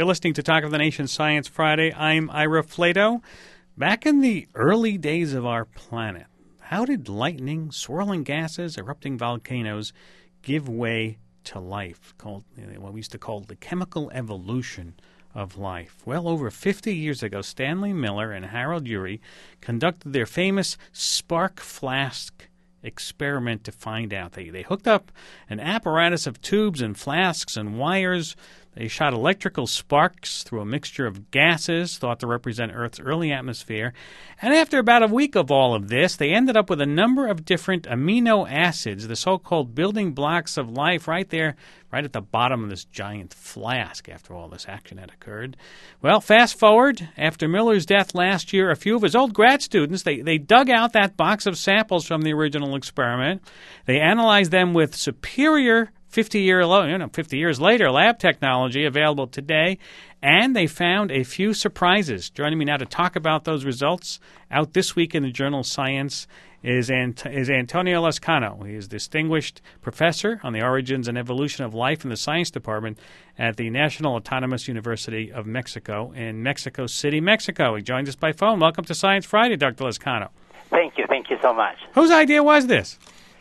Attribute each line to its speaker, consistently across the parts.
Speaker 1: You're listening to Talk of the Nation Science Friday. I'm Ira Flato. Back in the early days of our planet, how did lightning, swirling gases, erupting volcanoes give way to life, called what we used to call the chemical evolution of life? Well, over 50 years ago, Stanley Miller and Harold Urey conducted their famous spark flask experiment to find out. They hooked up an apparatus of tubes and flasks and wires. They shot electrical sparks through a mixture of gases thought to represent Earth's early atmosphere. And after about a week of all of this, they ended up with a number of different amino acids, the so-called building blocks of life, right there, right at the bottom of this giant flask after all this action had occurred. Well, fast forward, after Miller's death last year, a few of his old grad students, they dug out that box of samples from the original experiment. They analyzed them with superior 50 years later, lab technology available today, and they found a few surprises. Joining me now to talk about those results, out this week in the journal Science, is Antonio Lezcano. He is distinguished professor on the origins and evolution of life in the science department at the National Autonomous University of Mexico in Mexico City, Mexico. He joins us by phone. Welcome to Science Friday, Dr. Lezcano.
Speaker 2: Thank you so much.
Speaker 1: Whose idea was this?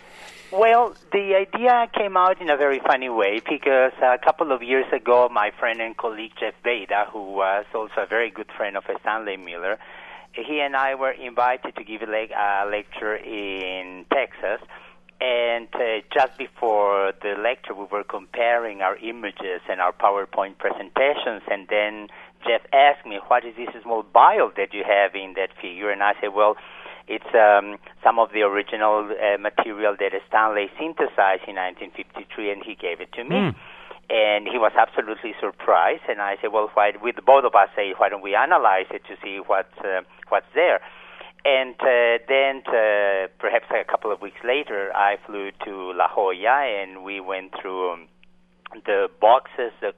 Speaker 2: Well, the idea came out in a very funny way because a couple of years ago, my friend and colleague Jeff Beda, who was also a very good friend of Stanley Miller, he and I were invited to give a lecture in Texas. And just before the lecture, we were comparing our images and our PowerPoint presentations. And then Jeff asked me, what is this small vial that you have in that figure? And I said, well, it's some of the original material that Stanley synthesized in 1953, and he gave it to me. And he was absolutely surprised. And I said, well, with both of us say, why don't we analyze it to see what's there? And then perhaps a couple of weeks later, I flew to La Jolla, and we went through the boxes, the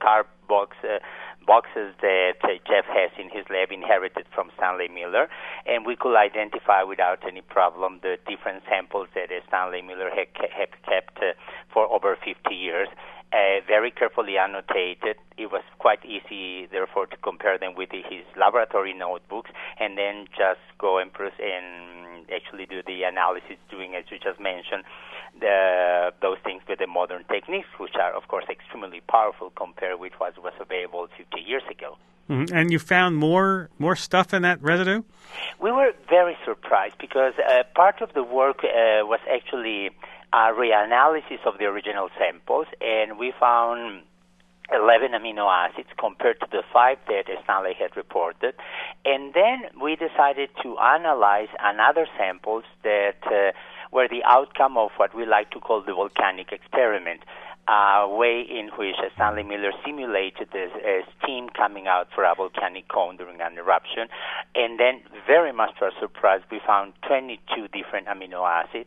Speaker 2: boxes that Jeff has in his lab, inherited from Stanley Miller, and we could identify without any problem the different samples that Stanley Miller had kept for over 50 years, very carefully annotated. It was quite easy, therefore, to compare them with his laboratory notebooks, and then just go and actually do the analysis, doing, as you just mentioned, those things with the modern techniques, which are, of course, extremely powerful compared with what was available 50 years ago.
Speaker 1: Mm-hmm. And you found more stuff in that residue?
Speaker 2: We were very surprised because part of the work was actually a reanalysis of the original samples, and we found 11 amino acids compared to the 5 that Stanley had reported. And then we decided to analyze another samples that were the outcome of what we like to call the volcanic experiment, a way in which Stanley Miller simulated the steam coming out from a volcanic cone during an eruption. And then, very much to our surprise, we found 22 different amino acids.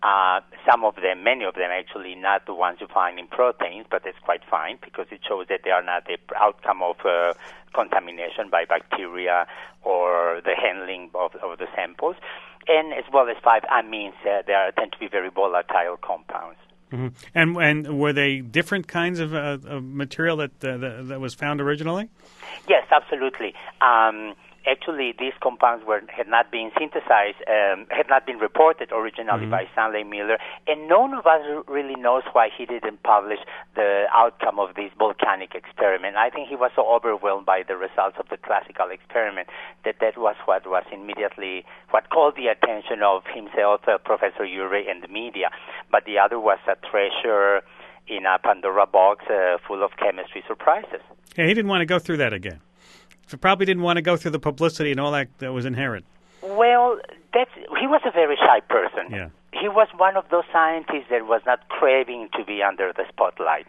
Speaker 2: Many of them actually not the ones you find in proteins, but that's quite fine because it shows that they are not the outcome of contamination by bacteria or the handling of the samples. And as well as 5 amines, they tend to be very volatile compounds.
Speaker 1: Mm-hmm. And were they different kinds of material that was found originally?
Speaker 2: Yes, absolutely. Actually, these compounds had not been synthesized, had not been reported originally by Stanley Miller, and none of us really knows why he didn't publish the outcome of this volcanic experiment. I think he was so overwhelmed by the results of the classical experiment that was what was immediately what called the attention of himself, Professor Urey, and the media. But the other was a treasure in a Pandora box full of chemistry surprises.
Speaker 1: Yeah, he didn't want to go through that again. So probably didn't want to go through the publicity and all that was inherent.
Speaker 2: Well, he was a very shy person.
Speaker 1: Yeah.
Speaker 2: He was one of those scientists that was not craving to be under the spotlight.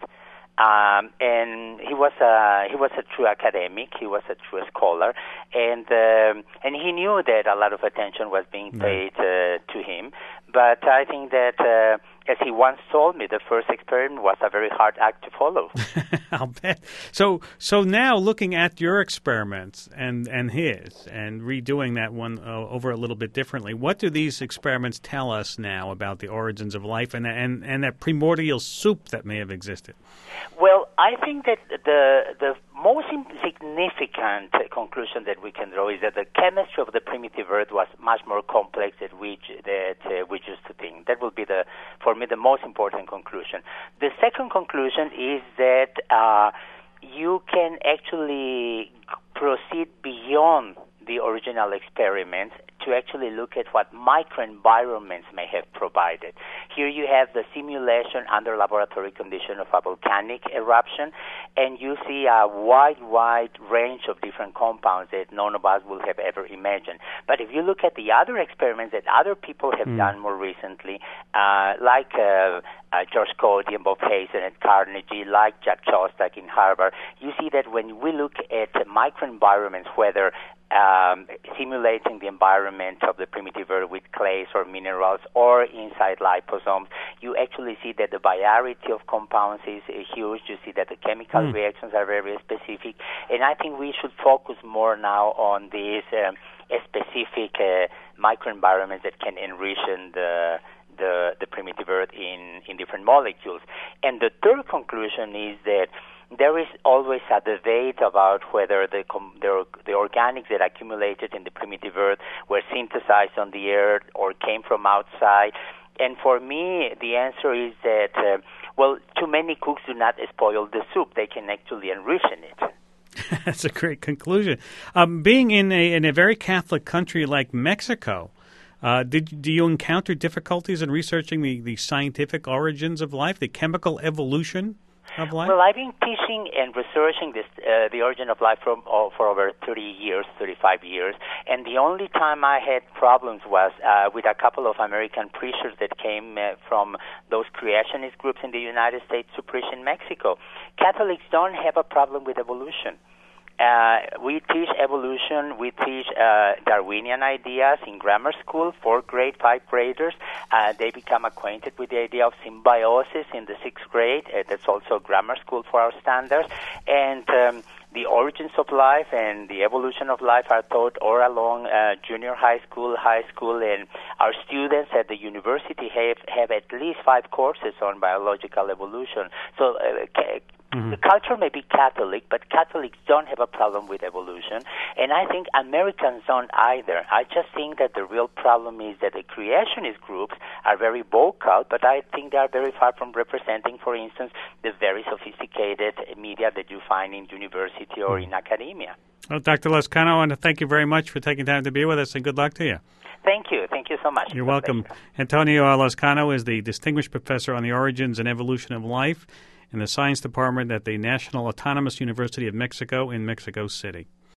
Speaker 2: And he was a true academic. He was a true scholar, and he knew that a lot of attention was being paid to him. But I think that as he once told me, the first experiment was a very hard act to follow.
Speaker 1: I'll bet. So now looking at your experiments and his and redoing that one over a little bit differently, what do these experiments tell us now about the origins of life and that primordial soup that may have existed?
Speaker 2: Well, I think that the most significant conclusion that we can draw is that the chemistry of the primitive Earth was much more complex than we used to think. That will be for me the most important conclusion. The second conclusion is that you can actually proceed beyond the original experiments to actually look at what microenvironments may have provided. Here you have the simulation under laboratory condition of a volcanic eruption, and you see a wide range of different compounds that none of us will have ever imagined. But if you look at the other experiments that other people have done more recently, like George Cody and Bob Hazen at Carnegie, like Jack Szostak in Harvard, you see that when we look at microenvironments, whether simulating the environment of the primitive Earth with clays or minerals or inside liposomes, you actually see that the variety of compounds is huge. You see that the chemical reactions are very specific. And I think we should focus more now on these specific microenvironments that can enrich the primitive Earth in different molecules. And the third conclusion is that there is always a debate about whether the organics that accumulated in the primitive Earth were synthesized on the Earth or came from outside. And for me, the answer is that, too many cooks do not spoil the soup. They can actually enrich in it.
Speaker 1: That's a great conclusion. Being in a very Catholic country like Mexico, do you encounter difficulties in researching the scientific origins of life, the chemical evolution of life?
Speaker 2: Well, I've been teaching and researching the origin of life for over 35 years, and the only time I had problems was with a couple of American preachers that came from those creationist groups in the United States to preach in Mexico. Catholics don't have a problem with evolution. We teach evolution. We teach Darwinian ideas in grammar school, 4th grade, 5th graders. They become acquainted with the idea of symbiosis in the 6th grade. That's also grammar school for our standards. And the origins of life and the evolution of life are taught all along junior high school, and our students at the university have at least 5 courses on biological evolution. So the culture may be Catholic, but Catholics don't have a problem with evolution, and I think Americans don't either. I just think that the real problem is that the creationist groups are very vocal, but I think they are very far from representing, for instance, the very sophisticated media that you find in university or in academia.
Speaker 1: Well, Dr. Lezcano, I want to thank you very much for taking time to be with us, and good luck to you.
Speaker 2: Thank you. Thank you so much.
Speaker 1: You're welcome. Antonio Lezcano is the Distinguished Professor on the Origins and Evolution of Life in the Science Department at the National Autonomous University of Mexico in Mexico City.